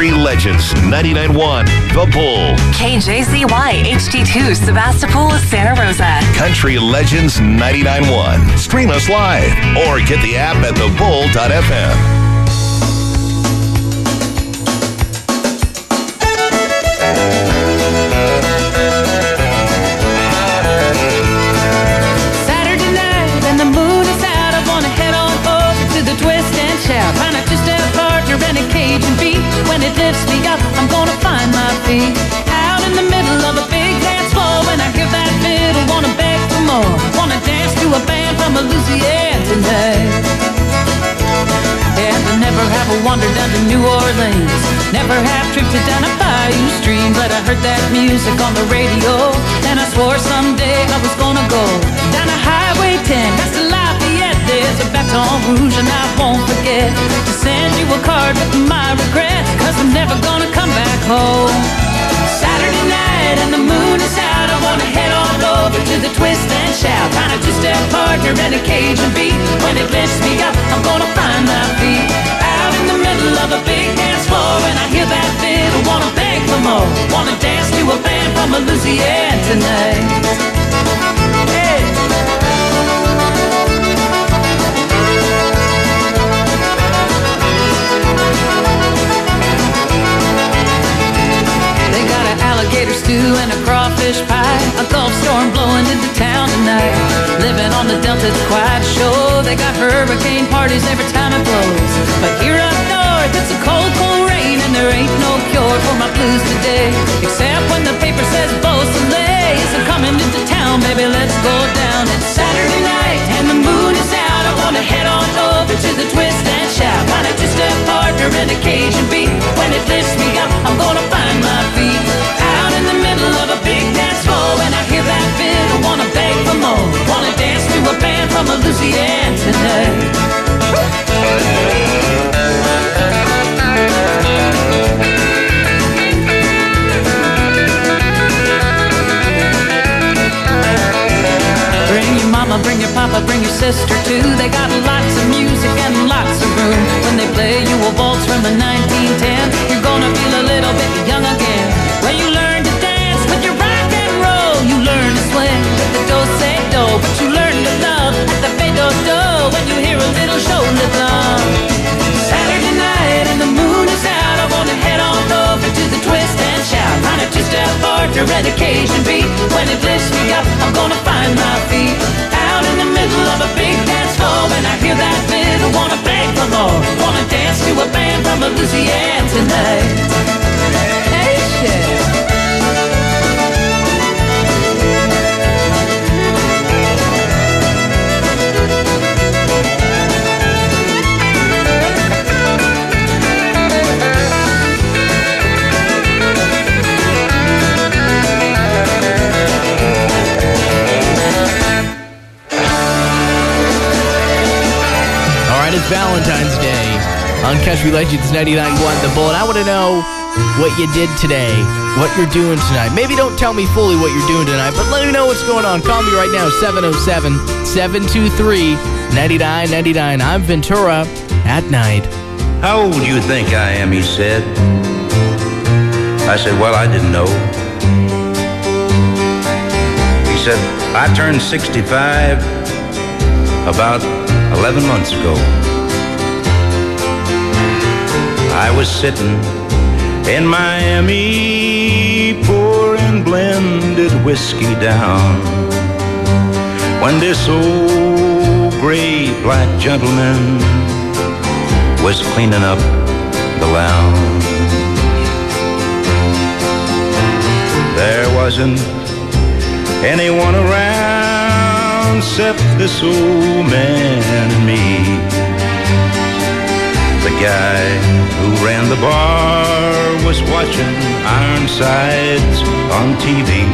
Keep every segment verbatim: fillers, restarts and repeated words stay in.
Country Legends ninety-nine point one, The Bull. K J Z Y H D two, Sebastopol, Santa Rosa. Country Legends ninety-nine point one. Stream us live or get the app at the bull dot f m. When it lifts me up, I'm gonna find my feet. Out in the middle of a big dance floor, when I hear that fiddle, wanna beg for more. Wanna dance to a band from Louisiana tonight. And I never have a wander down to New Orleans, never have drifted down a bayou stream, but I heard that music on the radio, and I swore someday I was gonna go down a Highway ten, that's the Lafayette. There's a Baton Rouge and I won't forget to send you a card with my regrets, cause I'm never gonna come back home. Saturday night and the moon is out, I wanna head on over to the twist and shout, find a two-step partner and a Cajun beat. When it lifts me up, I'm gonna find my feet. Out in the middle of a big dance floor, when I hear that fiddle, wanna beg for more. Wanna dance to a band from Louisiana tonight. Hey. Alligator stew and a crawfish pie, a Gulf storm blowing into town tonight. Living on the Delta, it's quite a show. They got hurricane parties every time it blows. But here up north, it's a cold, cold rain, and there ain't no cure for my blues today, except when the paper says Beausoleil is coming into town. Baby, let's go down. It's Saturday night and the moon is out. I wanna head on over to the twist and shout, find a two-step partner and a Cajun beat. When it lifts me up, I'm gonna find my feet. Out in the middle of a big dance floor, when I hear that fiddle, wanna beg for more. Wanna dance to a band from Louisiana tonight. Bring your mama, bring your papa, bring your sister too. They got lots of music and lots of room. When they play you a waltz from the nineteen ten, you're gonna feel a little bit young again. When you learn to dance with your rock and roll, you learn to swing with the do-say-do, but you learn to love at the fe-do-do when you hear a little shoulder thumb. Saturday night and the moon is out, I wanna head on over to the twist and shout, find a two-step partner and a Cajun beat. When it lifts me up, I'm gonna find my feet. Out in the middle of a big dance floor, when I hear that fiddle, wanna beg for more. Wanna dance to a band from Louisiana tonight. Hey, shit. It's Valentine's Day on Country Legends ninety-nine point one The Bull, and I want to know what you did today, what you're doing tonight. Maybe don't tell me fully what you're doing tonight, but let me know what's going on. Call me right now, seven oh seven, seven two three, nine nine nine nine. I'm Ventura at night. How old do you think I am, he said. I said, well, I didn't know. He said, I turned sixty-five about eleven months ago. I was sitting in Miami pouring blended whiskey down when this old gray black gentleman was cleaning up the lounge. There wasn't anyone around except this old man and me. The guy who ran the bar was watching Ironsides on T V.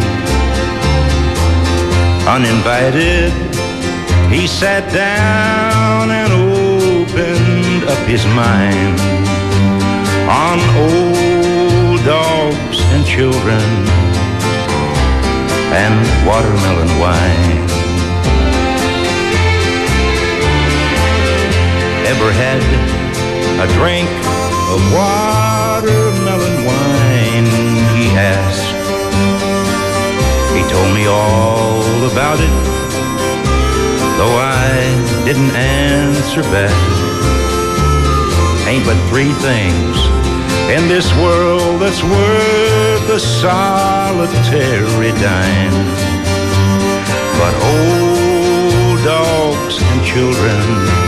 Uninvited, he sat down and opened up his mind on old dogs and children and watermelon wine. Ever had a drink of watermelon wine, he asked. He told me all about it, though I didn't answer back. Ain't but three things in this world that's worth a solitary dime, but old dogs and children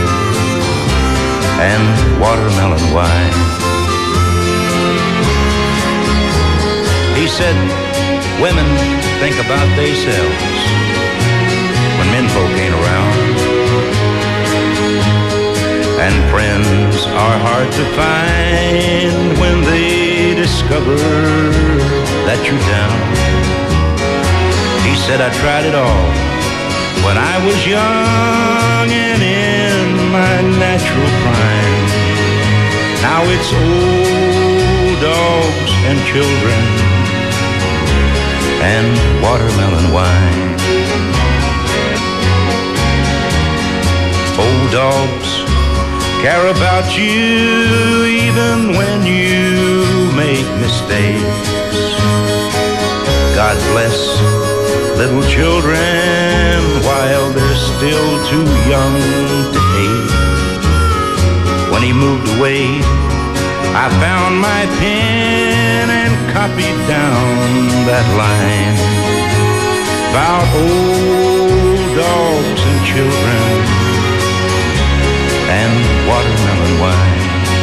and watermelon wine. He said women think about themselves when menfolk ain't around, and friends are hard to find when they discover that you're down. He said I tried it all when I was young and in my natural prime. Now it's old dogs and children and watermelon wine. Old dogs care about you even when you make mistakes. God bless little children while they're still too young to hate. When he moved away, I found my pen and copied down that line about old dogs and children and watermelon wine.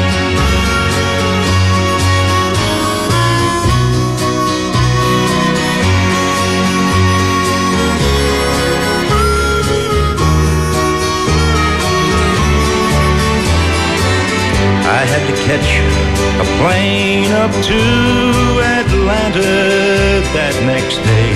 I had to catch a plane up to Atlanta that next day.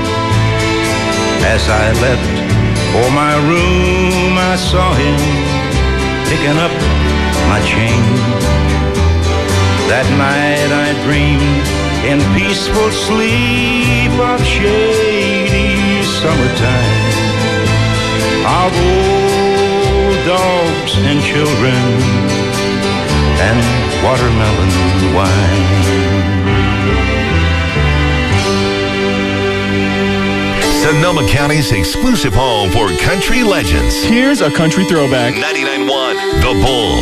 As I left for my room, I saw him picking up my change. That night I dreamed in peaceful sleep of shady summertime, of old dogs and children and watermelon wine. Sonoma County's exclusive home for country legends. Here's a country throwback. ninety-nine point one The Bull.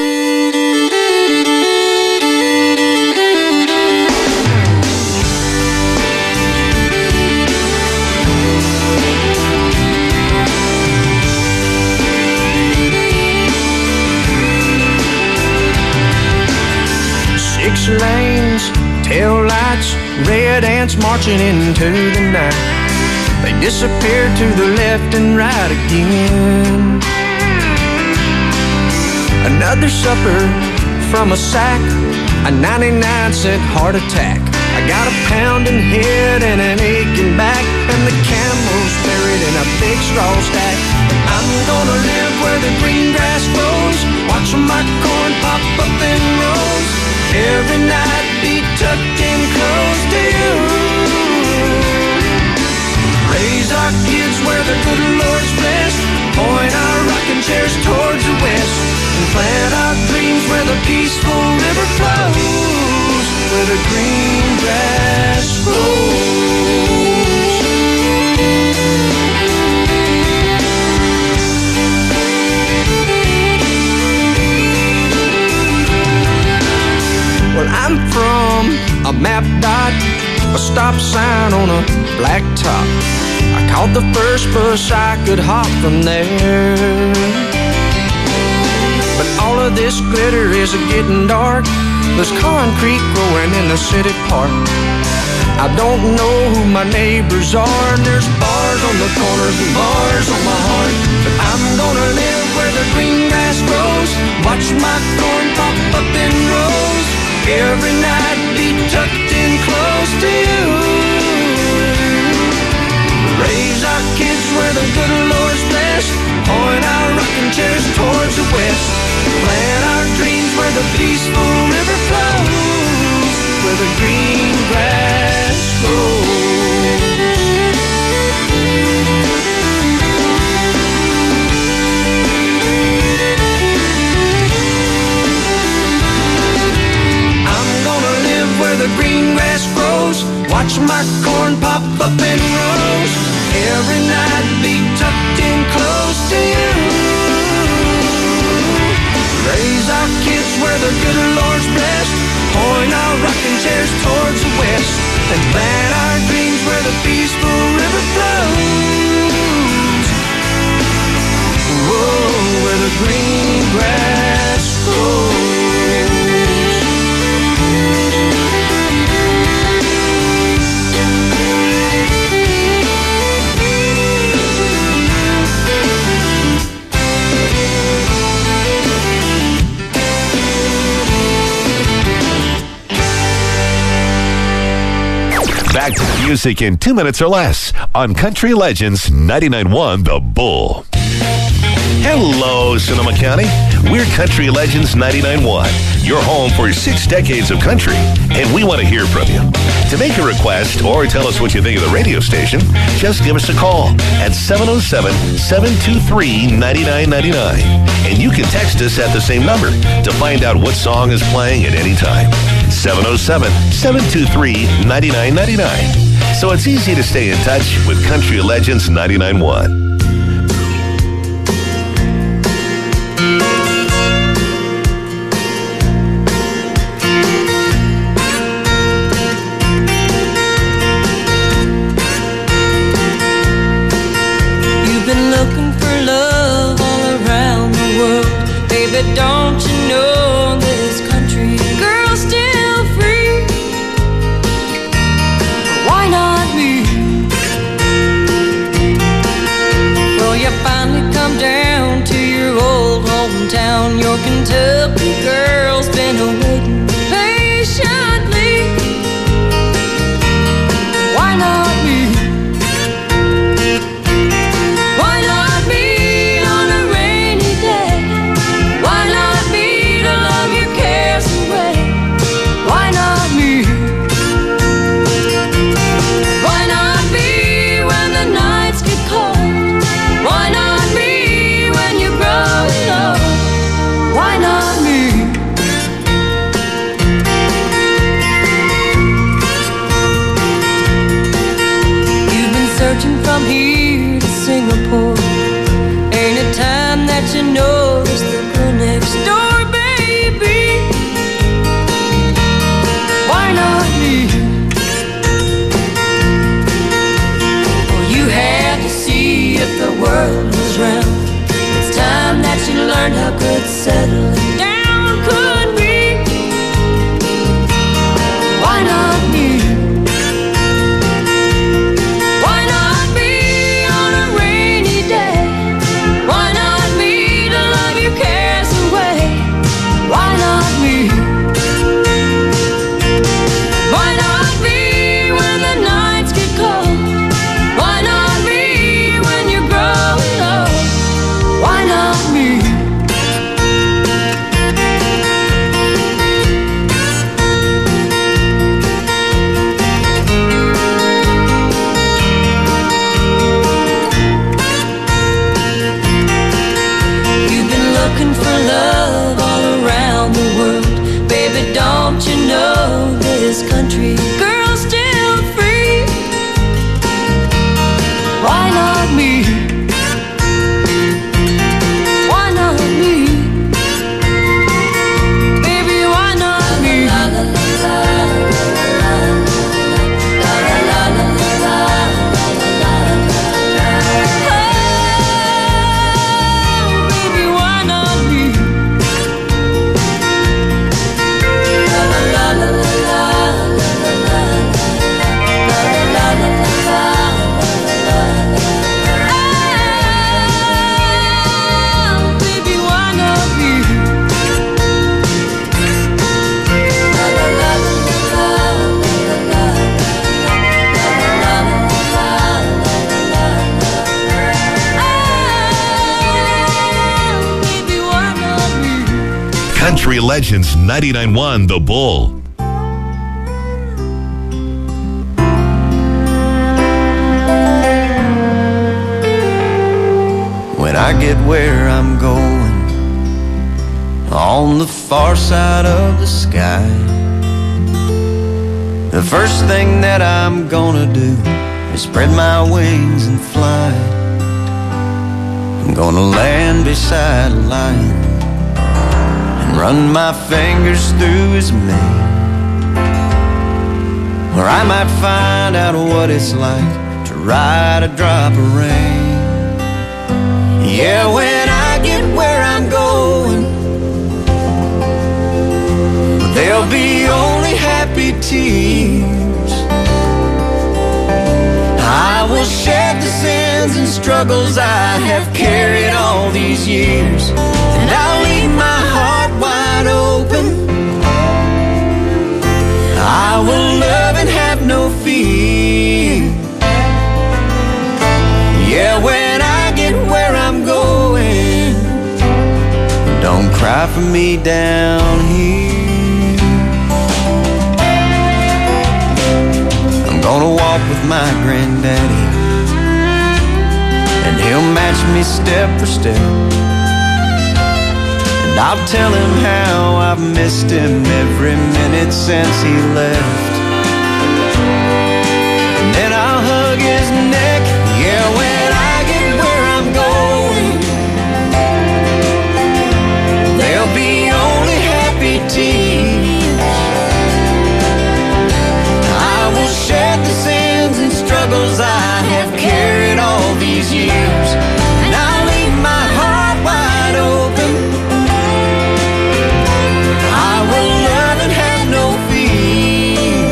Six lanes, tail lights, red ants marching into the night. They disappeared to the left and right again. Another supper from a sack, a ninety-nine cent heart attack. I got a pounding head and an aching back, and the camel's buried in a big straw stack. I'm gonna live where the green grass grows, watch my corn pop up in rows. Every night be tucked in close to you. Raise our kids where the good Lord's blessed, point our rocking chairs towards the west, and plant our dreams where the peaceful river flows, where the green grass grows. Well, I'm from a map dot, a stop sign on a black top. I caught the first bus I could hop from there. But all of this glitter is getting dark. There's concrete growing in the city park. I don't know who my neighbors are, and there's bars on the corners and bars on my heart. But I'm gonna live where the green grass grows, watch my corn pop up in rows. Every night be tucked in close to you. Raise our kids where the good Lord's blessed, point our rocking chairs towards the west, plant our dreams where the peaceful river flows, where the green grass grows. I'm and plant our dreams where the peaceful river flows. Whoa, where the green grass grows. Back to the music in two minutes or less on Country Legends ninety-nine point one The Bull. Hello, Sonoma County. We're Country Legends ninety-nine point one, your home for six decades of country, and we want to hear from you. To make a request or tell us what you think of the radio station, just give us a call at seven oh seven, seven two three, nine nine nine nine. And you can text us at the same number to find out what song is playing at any time. seven oh seven, seven two three, nine nine nine nine. So it's easy to stay in touch with Country Legends ninety-nine point one. Don't you know this country girl's still free? Why not me? Well, you finally come down to your old hometown. Your Kentucky girl's been awaiting patiently. Why not me? Why not me on a rainy day? Why not me to love your cares away? Why not me? Why not me when the nights get cold? Why not me when you're growing old? Why not me? You've been searching from here to Singapore. Ain't it time that you notice the girl next door, baby? Why not me? Well, you had to see if the world was round. It's time that you learned how good settling down could be. Why not me? Why not me on a rainy day? Why not me to love your cares away? Why not me? Why not me when the nights get cold? Why not me when you're growing old? Why not me? You've been looking for love all around the world. Baby, don't you know this country girl's still free? Why not me? Why not me? Baby, why not me? Oh, baby, why not me? Oh, baby, why not me? Oh, baby, why not me? Country Legends ninety-nine point one The Bull. When I get where I'm going, on the far side of the sky, the first thing that I'm gonna do is spread my wings and fly. I'm gonna land beside a lion and run my fingers through his mane. where I might find out what it's like to ride a drop of rain. Yeah, when I get where I'm going, there'll be only happy tears. I will shed the sins and struggles I have carried all these years, and I'll leave my heart wide open. I will love and have no fear. Yeah, when I get where I'm going, don't cry for me down here. I'm gonna walk with my granddaddy, and he'll match me step for step. And I'll tell him how I've missed him every minute since he left. And then I'll hug his neck. Yeah, when I get where I'm going, there'll be only happy tears. I will shed the sins and struggles I have carried all these years, and I'll leave my heart wide open. I will love and have no fear.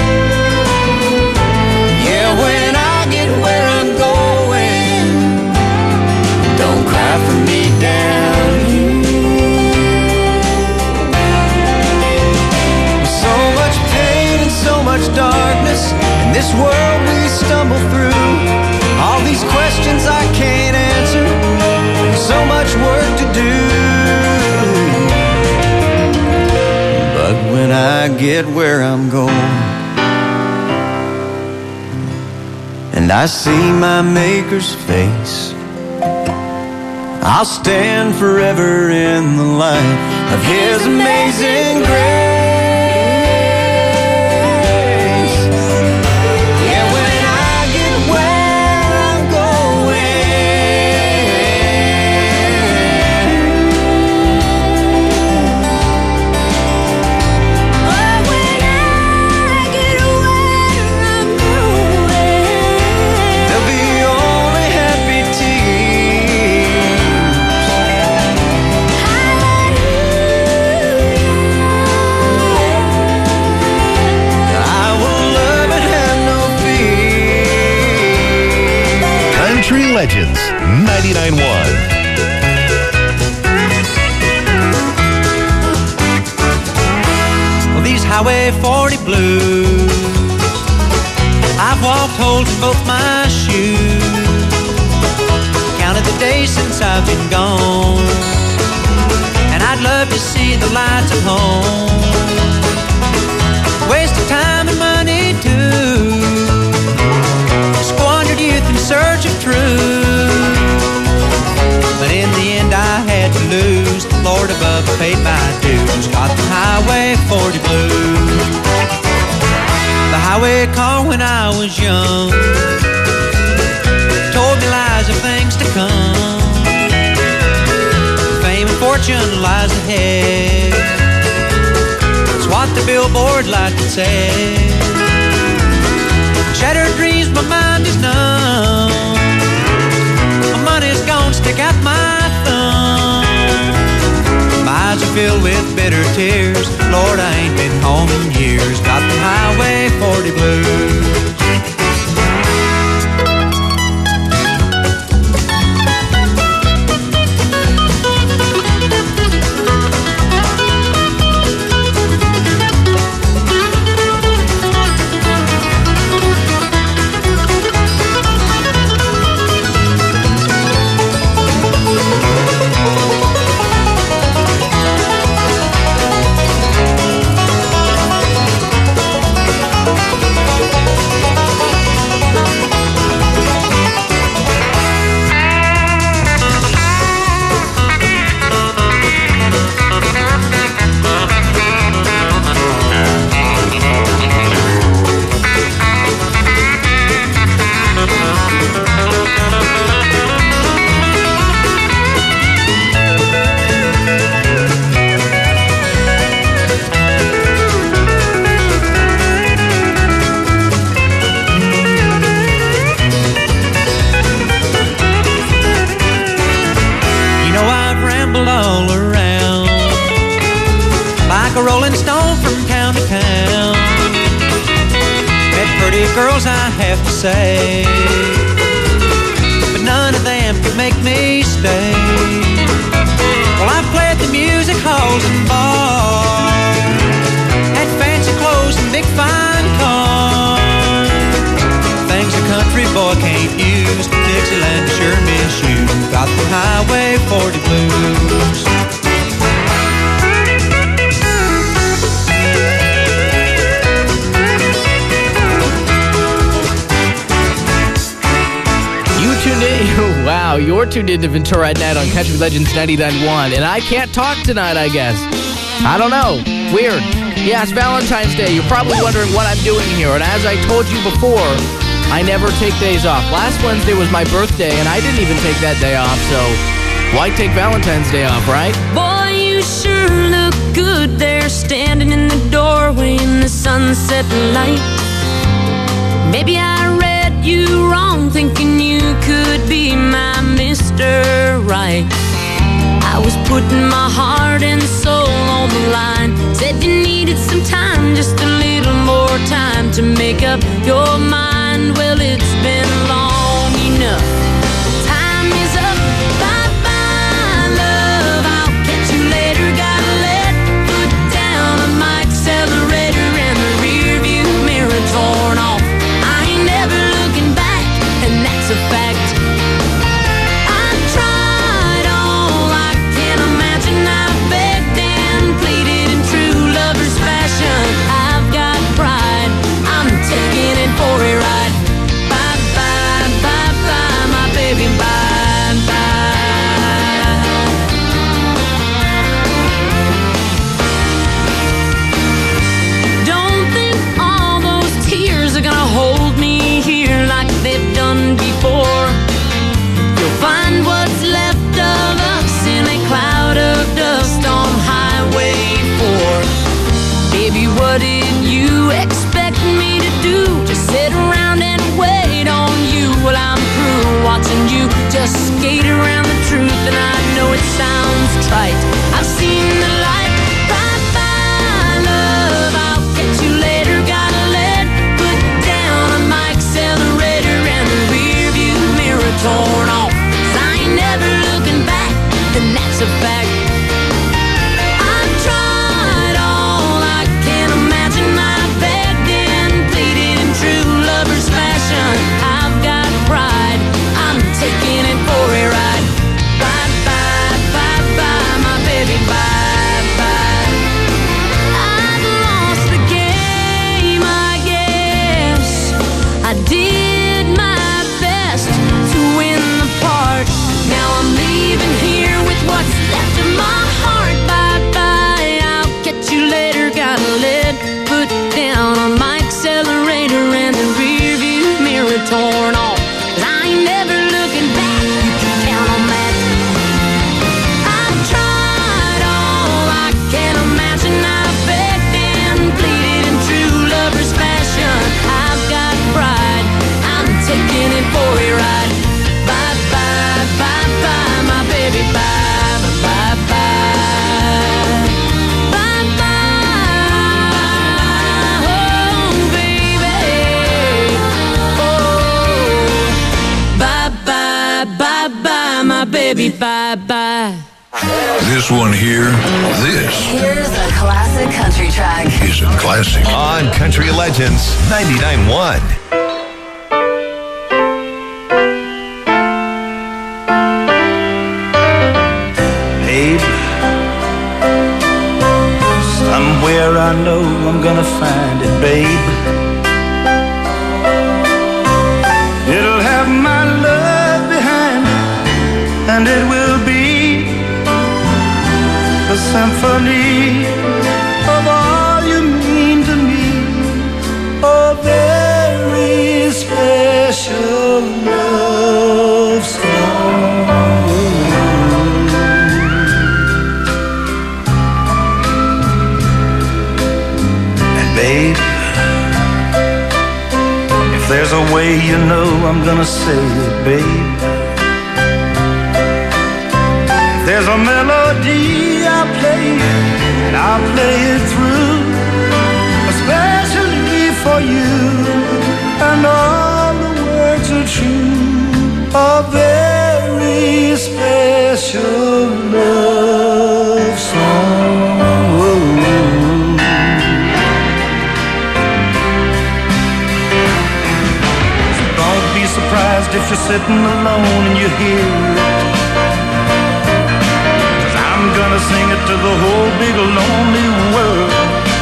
Yeah, when I get where I'm going, don't cry for me down here. So much pain and so much darkness in this world we stumble through. All these questions I can't answer, and so much work to do. But when I get where I'm going, and I see my Maker's face, I'll stand forever in the light of His amazing grace. Yeah, when I get where I'm going, oh, when I get where I'm going, there'll be only happy tears. I will love and have no fear. Country Legends ninety-nine point one. Well, these Highway forty blues, I've walked holes in both my shoes, counted the days since I've been gone, and I'd love to see the lights of home. Wasted time and money too, squandered youth in search of truth, but in the end I had to lose. The Lord above paid my dues, got the Highway forty blues. The highway car when I was young told me lies of things to come. Fame and fortune lies ahead, it's what the billboard lights would say. Shattered dreams, my mind is numb, my money's gone, stick out my thumb. My eyes are filled with bitter tears, Lord, I ain't been home in years. Got the Highway forty blues. might have to say, but none of them could make me stay. Well, I've played the music halls and bars, had fancy clothes and big fine cars, things a country boy can't use. Dixieland sure miss you. Got the Highway forty blues. Wow, you're tuned into Ventura at Night on Country Legends ninety-nine point one, and I can't talk tonight, I guess. I don't know. Weird. Yeah, it's Valentine's Day. You're probably wondering what I'm doing here, and as I told you before, I never take days off. Last Wednesday was my birthday, and I didn't even take that day off, so why take Valentine's Day off, right? Boy, you sure look good there, standing in the doorway in the sunset light. Maybe I read you wrong, thinking you could be my Mister Right. I was putting my heart and soul on the line. Said you needed some time, just a little more time to make up your mind. Well, it's been long enough. Time is up. Bye-bye, love. I'll catch you later. Gotta let foot down on my accelerator and the rear view mirror torn off. I ain't never looking back, and that's a fact. I've tried all I can imagine. I've begged and pleaded in true lover's fashion. I've got pride, I'm taking it for a ride. Bye bye, bye bye, my baby, bye bye. Don't think all those tears are gonna hold me here like they've done before. You'll find what's left of us in a cloud of dust on Highway four. Baby, what did you expect me to do? Just sit around and wait on you while I'm through watching you just skate around the truth. And I know it sounds trite, I've seen the light. Bye bye, love, I'll catch you later. Gotta let foot down on my accelerator and the rear view mirror torn off. 'Cause I ain't never looking back, and that's a fact. I've tried all I can imagine. I've begged and pleaded in true lover's fashion. I've got pride, I'm taking it for a ride. Bye bye, bye bye, my baby, bye bye. I've lost the game, I guess. I did my best to win the part. Now I'm leaving here with what's left of my heart. Bye bye, I'll catch you later. Gotta let foot down on my accelerator and the rear view mirror torn off. 'Cause I ain't never looking back, you can count on that. I've tried all I can imagine. I've begged and pleaded in true lover's fashion. I've got pride, I'm taking it for a ride. Bye bye, bye bye, my baby, bye bye, bye bye, bye bye, oh baby, oh, bye bye, bye bye, my baby, bye bye. This one here, this Here's a classic country track. is a classic. On Country Legends ninety-nine point one. Babe, somewhere I know I'm gonna find it, babe. It'll have my love behind it, and it will be a symphony of all you mean to me. A very special love song. And babe, if there's a way, you know I'm gonna say it, babe. If there's a melody I'll play, and I'll play it through, especially for you. and all the words are true. A very special love song. So don't be surprised if you're sitting alone and you hear it, 'cause I'm gonna sing it to the whole big lonely world.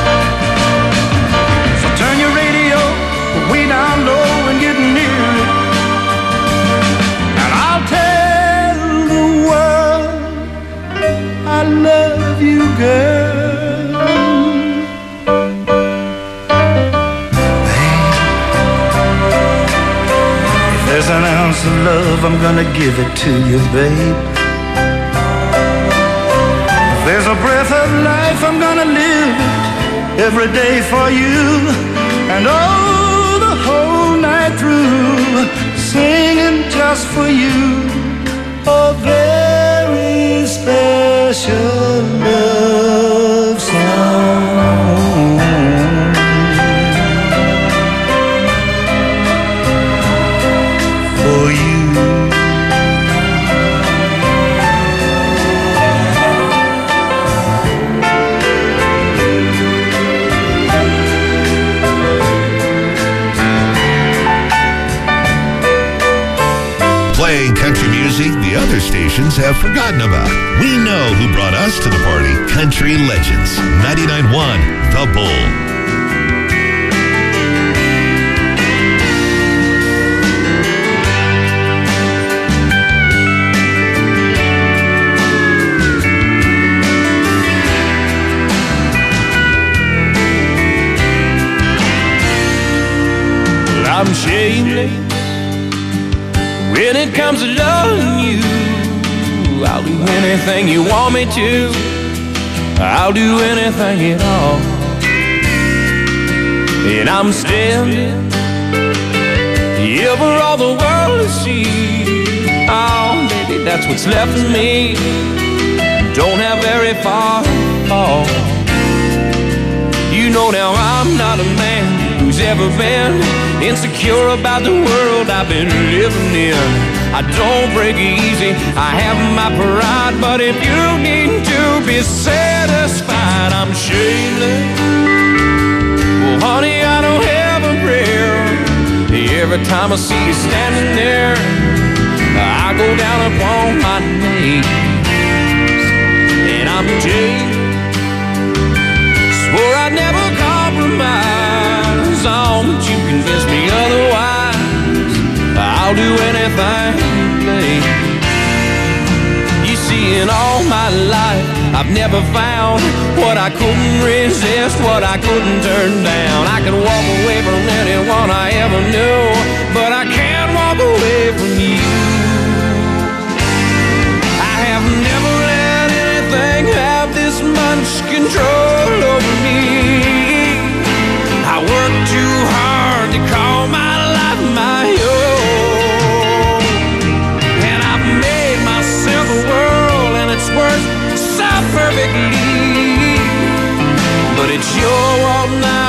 So turn your radio way down low and get near it, and I'll tell the world I love you, girl. Babe, if there's an ounce of love, I'm gonna give it to you, babe. If there's a breath of life, I'm gonna live it every day for you. And oh, the whole night through, singing just for you. A very special love song for you. Playing country music the other stations have forgotten about. We know who brought us to the party. Country Legends, ninety-nine point one The Bull. Well, I'm shameless when it comes to loving you. I'll do anything you want me to. I'll do anything at all. And I'm standing here for all the world to see. Oh, baby, that's what's left of me. Don't have very far to fall. You know now I'm not a man who's ever been insecure about the world I've been living in. I don't break easy, I have my pride, but if you need to be satisfied, I'm shameless. Well, honey, I don't have a prayer. Every time I see you standing there, I go down upon my knees. And I'm Jake, swore I'd never compromise on, but you convinced me otherwise. I'll do anything, babe. You see, in all my life, I've never found what I couldn't resist, what I couldn't turn down. I could walk away from anyone I ever knew, but I can't walk away from you. I have never let anything have this much control over me. I work too hard to call my life my own, and I've made myself a world, and it's worked so perfectly. But it's your world now,